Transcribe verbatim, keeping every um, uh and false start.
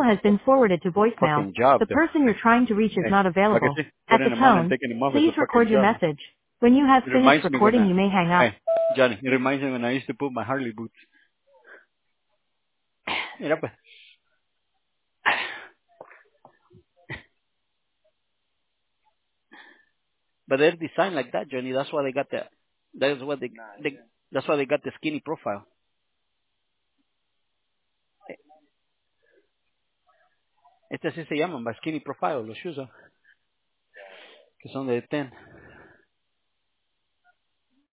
has been forwarded to voicemail. Fucking job, The though. person you're trying to reach is Hey, not like I available. say, At the putting them on and tone, taking them off is please a fucking record your job. message. When you have It finished reminds me when recording, I, you may hang up. hey, Johnny, it reminds me when I used to put my Harley boots. Mira, pues. But they're designed like that, Johnny. That's why they got that. That's what they, they that's why they got the skinny profile. Este así se llaman, va, skinny profile, los shoes, ¿no? Que son de ten.